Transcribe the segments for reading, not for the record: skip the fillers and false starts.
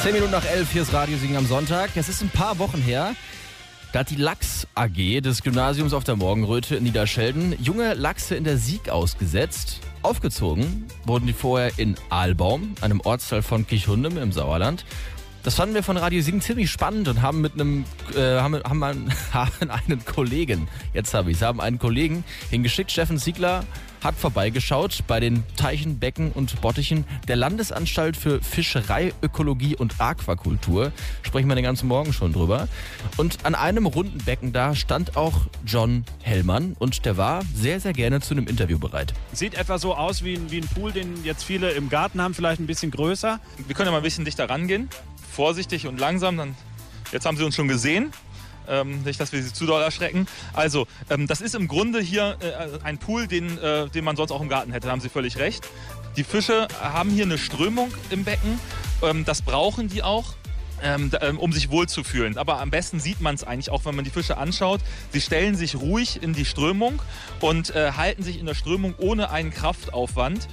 10 Minuten nach 11, hier ist Radio Siegen am Sonntag. Es ist ein paar Wochen her, da hat die Lachs AG des Gymnasiums auf der Morgenröte in Niederschelden junge Lachse in der Sieg ausgesetzt. Aufgezogen wurden die vorher in Aalbaum, einem Ortsteil von Kirchhundem im Sauerland. Das fanden wir von Radio Siegen ziemlich spannend und haben mit einem haben einen Kollegen hingeschickt. Steffen Ziegler hat vorbeigeschaut bei den Teichen, Becken und Bottichen der Landesanstalt für Fischerei, Ökologie und Aquakultur. Sprechen wir den ganzen Morgen schon drüber. Und an einem runden Becken da stand auch John Hellmann und der war sehr, sehr gerne zu einem Interview bereit. Sieht etwa so aus wie ein Pool, den jetzt viele im Garten haben, vielleicht ein bisschen größer. Wir können ja mal ein bisschen dichter rangehen. Vorsichtig und langsam. Jetzt haben Sie uns schon gesehen. Nicht, dass wir Sie zu doll erschrecken. Also, das ist im Grunde hier ein Pool, den man sonst auch im Garten hätte. Da haben Sie völlig recht. Die Fische haben hier eine Strömung im Becken. Das brauchen die auch, um sich wohlzufühlen. Aber am besten sieht man es eigentlich auch, wenn man die Fische anschaut. Sie stellen sich ruhig in die Strömung und halten sich in der Strömung ohne einen Kraftaufwand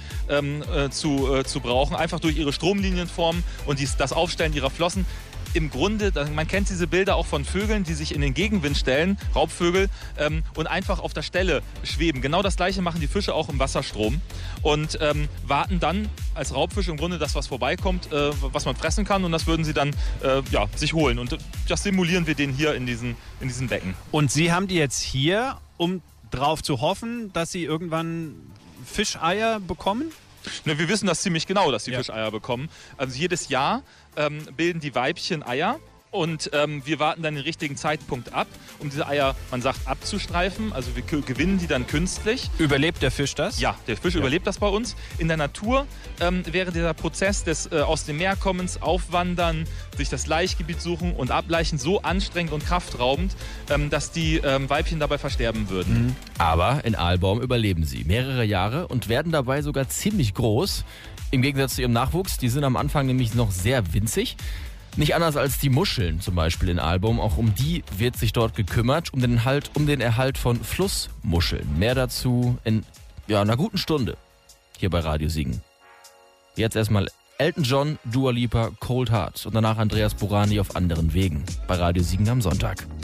zu brauchen. Einfach durch ihre Stromlinienform und das Aufstellen ihrer Flossen. Im Grunde, man kennt diese Bilder auch von Vögeln, die sich in den Gegenwind stellen, Raubvögel, und einfach auf der Stelle schweben. Genau das Gleiche machen die Fische auch im Wasserstrom und warten dann als Raubfisch im Grunde das, was vorbeikommt, was man fressen kann, und das würden sie dann sich holen. Und das simulieren wir denen hier in diesen Becken. Und Sie haben die jetzt hier, um drauf zu hoffen, dass sie irgendwann Fischeier bekommen? Ne, wir wissen das ziemlich genau, dass die Fischeier bekommen. Also jedes Jahr bilden die Weibchen Eier und wir warten dann den richtigen Zeitpunkt ab, um diese Eier, man sagt, abzustreifen. Also wir gewinnen die dann künstlich. Überlebt der Fisch das? Ja, der Fisch überlebt das bei uns. In der Natur wäre dieser Prozess des aus dem Meer kommens, Aufwandern, sich das Laichgebiet suchen und ableichen so anstrengend und kraftraubend, dass die Weibchen dabei versterben würden. Mhm. Aber in Aalbaum überleben sie mehrere Jahre und werden dabei sogar ziemlich groß. Im Gegensatz zu ihrem Nachwuchs, die sind am Anfang nämlich noch sehr winzig. Nicht anders als die Muscheln zum Beispiel in Aalbaum. Auch um die wird sich dort gekümmert, um den Erhalt von Flussmuscheln. Mehr dazu in einer guten Stunde hier bei Radio Siegen. Jetzt erstmal Elton John, Dua Lipa, Cold Heart und danach Andreas Burani auf anderen Wegen bei Radio Siegen am Sonntag.